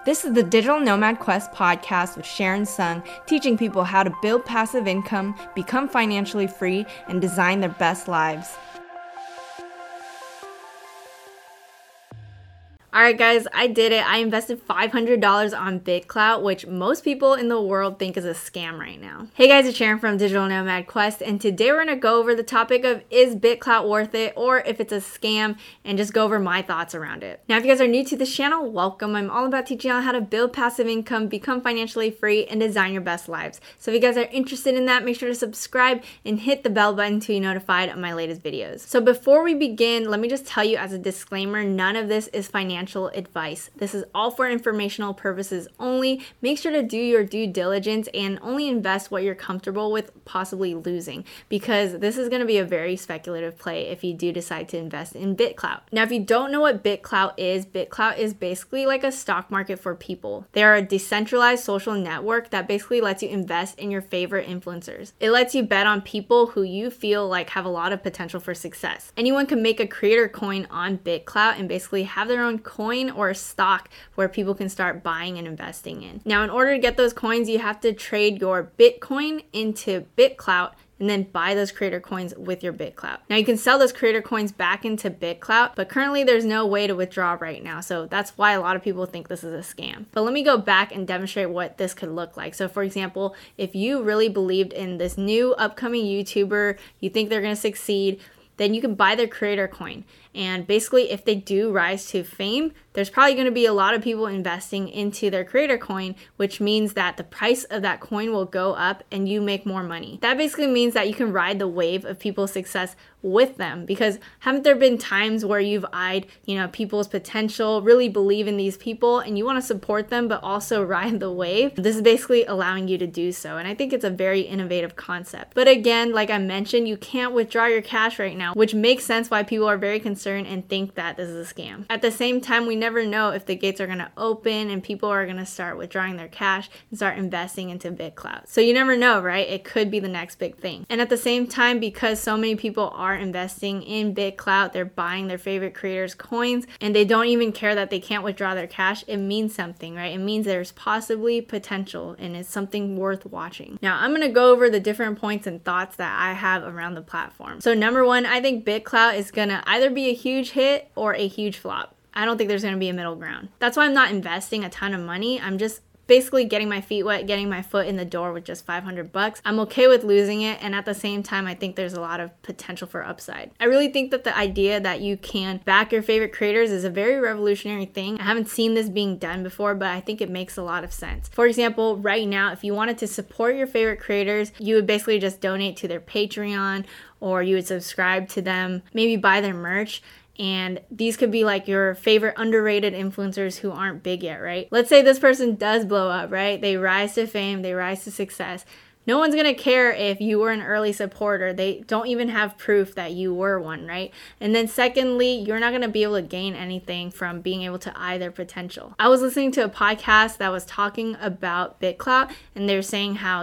This is the Digital Nomad Quest podcast with Sharon Sung, teaching people how to build passive income, become financially free, and design their best lives. Alright guys, I did it. I invested $500 on BitClout, which most people in the world think is a scam right now. Hey guys, it's Sharon from Digital Nomad Quest, and today we're going to go over the topic of is BitClout worth it, or if it's a scam, and just go over my thoughts around it. Now if you guys are new to this channel, welcome. I'm all about teaching you how to build passive income, become financially free, and design your best lives. So if you guys are interested in that, make sure to subscribe and hit the bell button to be notified of my latest videos. So before we begin, let me just tell you as a disclaimer, none of this is financial advice. This is all for informational purposes only. Make sure to do your due diligence and only invest what you're comfortable with possibly losing, because this is going to be a very speculative play if you do decide to invest in BitClout. Now, if you don't know what BitClout is basically like a stock market for people. They are a decentralized social network that basically lets you invest in your favorite influencers. It lets you bet on people who you feel like have a lot of potential for success. Anyone can make a creator coin on BitClout and basically have their own coin or stock where people can start buying and investing in. Now, in order to get those coins, you have to trade your Bitcoin into BitClout and then buy those creator coins with your BitClout. Now you can sell those creator coins back into BitClout, but currently there's no way to withdraw right now. So that's why a lot of people think this is a scam. But let me go back and demonstrate what this could look like. So for example, if you really believed in this new upcoming YouTuber, you think they're gonna succeed, then you can buy their creator coin. And basically, if they do rise to fame, there's probably going to be a lot of people investing into their creator coin, which means that the price of that coin will go up and you make more money. That basically means that you can ride the wave of people's success with them, because haven't there been times where you've eyed, people's potential, really believe in these people and you want to support them, but also ride the wave? This is basically allowing you to do so. And I think it's a very innovative concept. But again, like I mentioned, you can't withdraw your cash right now, which makes sense why people are very concerned and think that this is a scam. At the same time, we never know if the gates are going to open and people are going to start withdrawing their cash and start investing into BitClout. So you never know, right? It could be the next big thing. And at the same time, because so many people are investing in BitClout, they're buying their favorite creators' coins, and they don't even care that they can't withdraw their cash, it means something, right? It means there's possibly potential and it's something worth watching. Now, I'm going to go over the different points and thoughts that I have around the platform. So number one, I think BitClout is going to either be a huge hit or a huge flop. I don't think there's going to be a middle ground. That's why I'm not investing a ton of money. I'm just basically getting my feet wet, getting my foot in the door with just $500. I'm okay with losing it, and at the same time, I think there's a lot of potential for upside. I really think that the idea that you can back your favorite creators is a very revolutionary thing. I haven't seen this being done before, but I think it makes a lot of sense. For example, right now, if you wanted to support your favorite creators, you would basically just donate to their Patreon, or you would subscribe to them, maybe buy their merch. And these could be like your favorite underrated influencers who aren't big yet, right? Let's say this person does blow up, right? They rise to fame, they rise to success. No one's going to care if you were an early supporter. They don't even have proof that you were one, right? And then secondly, you're not going to be able to gain anything from being able to eye their potential. I was listening to a podcast that was talking about BitClout, and they were saying how,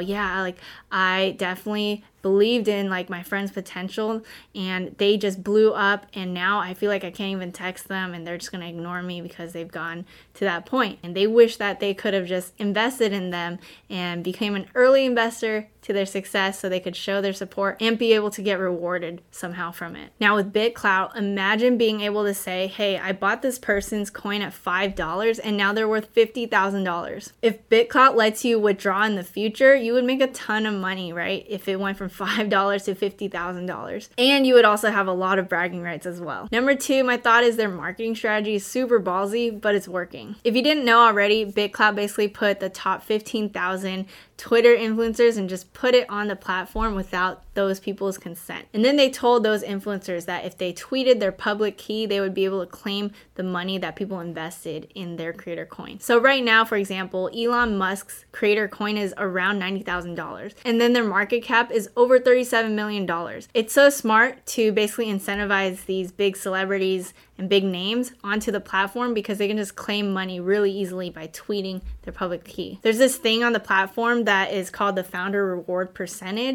I definitely believed in my friend's potential, and they just blew up, and now I feel like I can't even text them and they're just going to ignore me because they've gone to that point. And they wish that they could have just invested in them and became an early investor to their success so they could show their support and be able to get rewarded somehow from it. Now with BitClout, imagine being able to say, hey, I bought this person's coin at $5 and now they're worth $50,000. If BitClout lets you withdraw in the future, you would make a ton of money, right? If it went from $5 to $50,000. And you would also have a lot of bragging rights as well. Number two, my thought is their marketing strategy is super ballsy, but it's working. If you didn't know already, BitClout basically put the top 15,000 Twitter influencers and just put it on the platform without those people's consent. And then they told those influencers that if they tweeted their public key, they would be able to claim the money that people invested in their creator coin. So right now, for example, Elon Musk's creator coin is around $90,000. And then their market cap is over $37 million. It's so smart to basically incentivize these big celebrities and big names onto the platform because they can just claim money really easily by tweeting their public key. There's this thing on the platform that is called the founder reward percentage,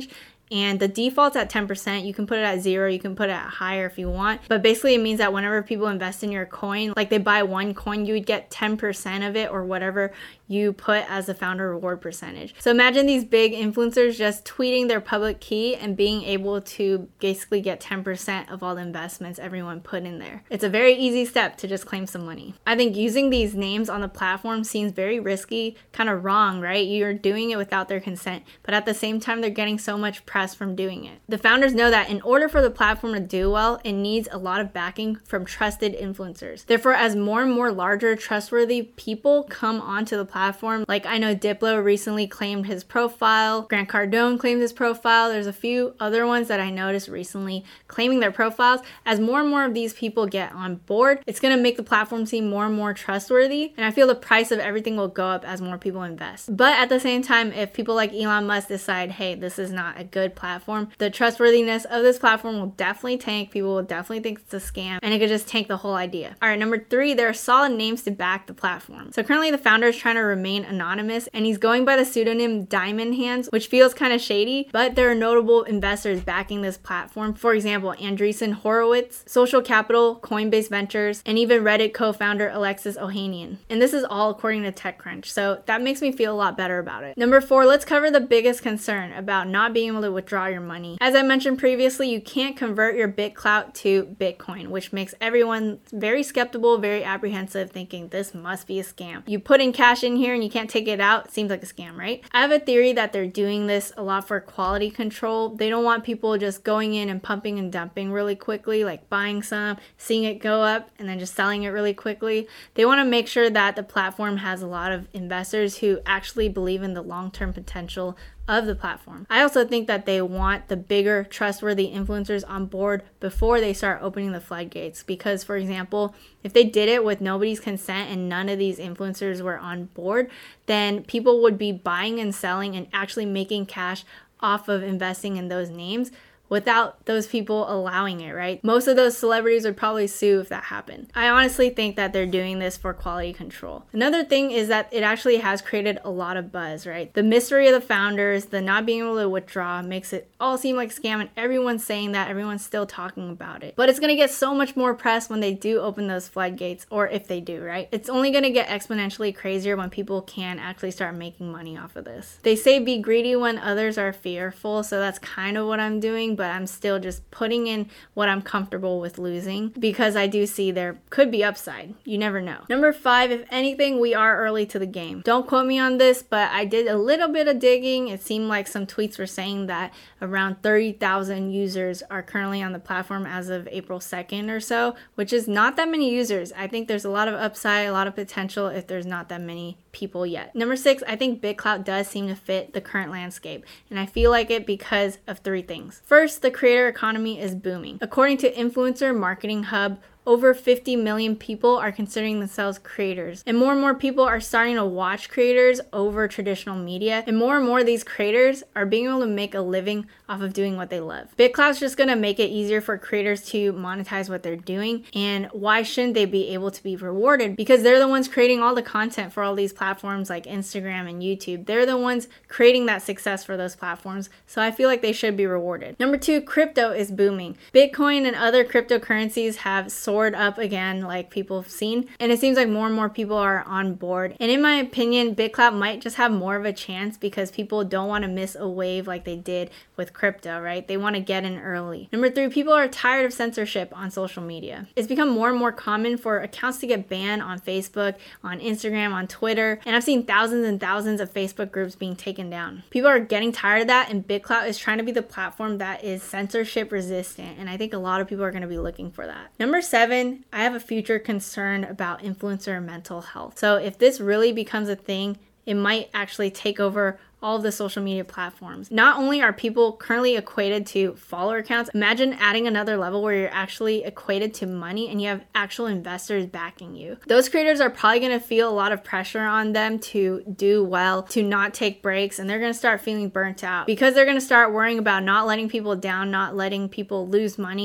and the default's at 10%. You can put it at 0, you can put it at higher if you want, but basically it means that whenever people invest in your coin, like they buy one coin, you would get 10% of it or whatever you put as the founder reward percentage. So imagine these big influencers just tweeting their public key and being able to basically get 10% of all the investments everyone put in there. It's a very easy step to just claim some money. I think using these names on the platform seems very risky, kind of wrong, right? You're doing it without their consent, but at the same time, they're getting so much press from doing it. The founders know that in order for the platform to do well, it needs a lot of backing from trusted influencers. Therefore, as more and more larger, trustworthy people come onto the platform, like I know Diplo recently claimed his profile, Grant Cardone claimed his profile, there's a few other ones that I noticed recently claiming their profiles. As more and more of these people get on board, it's going to make the platform seem more and more trustworthy, and I feel the price of everything will go up as more people invest. But at the same time, if people like Elon Musk decide, hey, this is not a good platform, the trustworthiness of this platform will definitely tank. People will definitely think it's a scam, and it could just tank the whole idea. All right, number 3, there are solid names to back the platform. So currently the founder is trying to remain anonymous, and he's going by the pseudonym Diamond Hands, which feels kind of shady, but there are notable investors backing this platform. For example, Andreessen Horowitz, Social Capital, Coinbase Ventures, and even Reddit co-founder Alexis Ohanian. And this is all according to TechCrunch, so that makes me feel a lot better about it. Number 4, let's cover the biggest concern about not being able to withdraw your money. As I mentioned previously, you can't convert your BitClout to Bitcoin, which makes everyone very skeptical, very apprehensive, thinking this must be a scam. You put in cash in here and you can't take it out, it seems like a scam, right? I have a theory that they're doing this a lot for quality control. They don't want people just going in and pumping and dumping really quickly, like buying some, seeing it go up, and then just selling it really quickly. They want to make sure that the platform has a lot of investors who actually believe in the long-term potential of the platform. I also think that they want the bigger, trustworthy influencers on board before they start opening the floodgates. Because, for example, if they did it with nobody's consent and none of these influencers were on board, then people would be buying and selling and actually making cash off of investing in those names without those people allowing it, right? Most of those celebrities would probably sue if that happened. I honestly think that they're doing this for quality control. Another thing is that it actually has created a lot of buzz, right? The mystery of the founders, the not being able to withdraw makes it all seem like a scam, and everyone's saying that, everyone's still talking about it. But it's gonna get so much more press when they do open those floodgates, or if they do, right? It's only gonna get exponentially crazier when people can actually start making money off of this. They say be greedy when others are fearful, so that's kind of what I'm doing, but I'm still just putting in what I'm comfortable with losing because I do see there could be upside. You never know. Number 5, if anything, we are early to the game. Don't quote me on this, but I did a little bit of digging. It seemed like some tweets were saying that around 30,000 users are currently on the platform as of April 2nd or so, which is not that many users. I think there's a lot of upside, a lot of potential if there's not that many people yet. Number 6, I think BitClout does seem to fit the current landscape, and I feel like it because of 3 things. First, the creator economy is booming. According to Influencer Marketing Hub, over 50 million people are considering themselves creators. And more people are starting to watch creators over traditional media. And more of these creators are being able to make a living off of doing what they love. BitClout's just gonna make it easier for creators to monetize what they're doing. And why shouldn't they be able to be rewarded? Because they're the ones creating all the content for all these platforms like Instagram and YouTube. They're the ones creating that success for those platforms. So I feel like they should be rewarded. Number 2, crypto is booming. Bitcoin and other cryptocurrencies have soared up again, like people have seen, and it seems like more and more people are on board. And in my opinion, BitClout might just have more of a chance because people don't want to miss a wave like they did with crypto, right? They want to get in early. Number 3, people are tired of censorship on social media. It's become more and more common for accounts to get banned on Facebook, on Instagram, on Twitter, and I've seen thousands and thousands of Facebook groups being taken down. People are getting tired of that, and BitClout is trying to be the platform that is censorship resistant, and I think a lot of people are going to be looking for that. Number 7, I have a future concern about influencer mental health. So if this really becomes a thing, it might actually take over all of the social media platforms. Not only are people currently equated to follower accounts, imagine adding another level where you're actually equated to money and you have actual investors backing you. Those creators are probably going to feel a lot of pressure on them to do well, to not take breaks, and they're going to start feeling burnt out because they're going to start worrying about not letting people down, not letting people lose money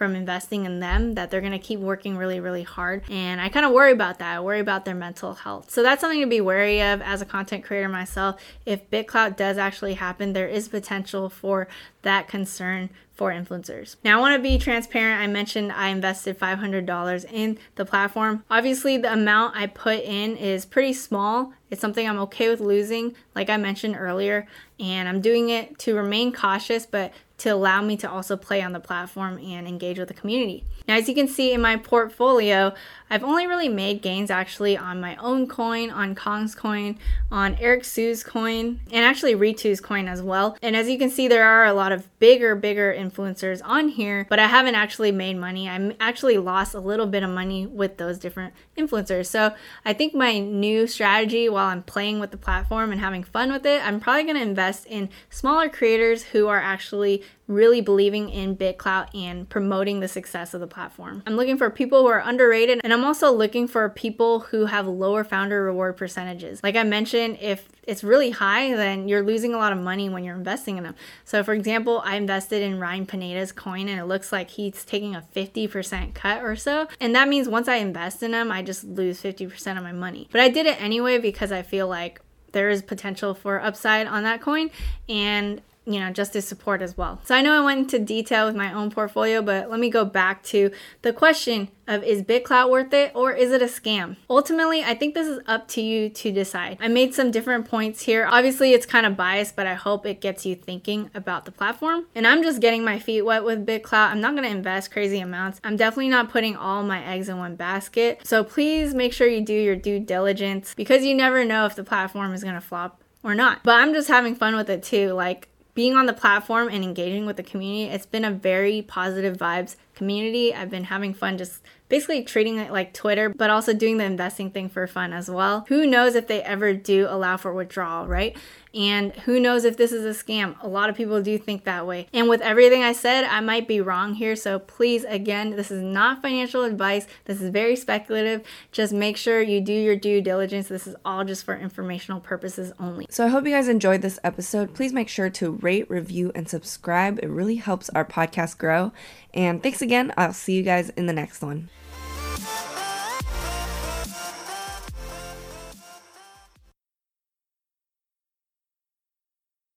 from investing in them that they're going to keep working really, really hard. And I kind of worry about that. I worry about their mental health. So that's something to be wary of as a content creator myself. If BitClout does actually happen, there is potential for that concern for influencers. Now, I want to be transparent. I mentioned I invested $500 in the platform. Obviously, the amount I put in is pretty small. It's something I'm okay with losing, like I mentioned earlier, and I'm doing it to remain cautious, but to allow me to also play on the platform and engage with the community. Now, as you can see in my portfolio, I've only really made gains actually on my own coin, on Kong's coin, on Eric Su's coin, and actually Ritu's coin as well. And as you can see, there are a lot of bigger influencers on here, but I haven't actually made money. I actually lost a little bit of money with those different influencers. So I think my new strategy while I'm playing with the platform and having fun with it, I'm probably going to invest in smaller creators who are actually really believing in BitClout and promoting the success of the platform. I'm looking for people who are underrated, and I'm also looking for people who have lower founder reward percentages. Like I mentioned, if it's really high, then you're losing a lot of money when you're investing in them. So for example, I invested in Ryan Pineda's coin, and it looks like he's taking a 50% cut or so. And that means once I invest in him, I just lose 50% of my money. But I did it anyway because I feel like there is potential for upside on that coin, and just to support as well. So I know I went into detail with my own portfolio, but let me go back to the question of, is BitClout worth it or is it a scam? Ultimately, I think this is up to you to decide. I made some different points here. Obviously, it's kind of biased, but I hope it gets you thinking about the platform. And I'm just getting my feet wet with BitClout. I'm not going to invest crazy amounts. I'm definitely not putting all my eggs in one basket. So please make sure you do your due diligence, because you never know if the platform is going to flop or not. But I'm just having fun with it too. Like, being on the platform and engaging with the community, it's been a very positive vibes community. I've been having fun just basically treating it like Twitter, but also doing the investing thing for fun as well. Who knows if they ever do allow for withdrawal, right? And who knows if this is a scam? A lot of people do think that way. And with everything I said, I might be wrong here. So please, again, this is not financial advice. This is very speculative. Just make sure you do your due diligence. This is all just for informational purposes only. So I hope you guys enjoyed this episode. Please make sure to rate, review, and subscribe. It really helps our podcast grow. And thanks again. I'll see you guys in the next one.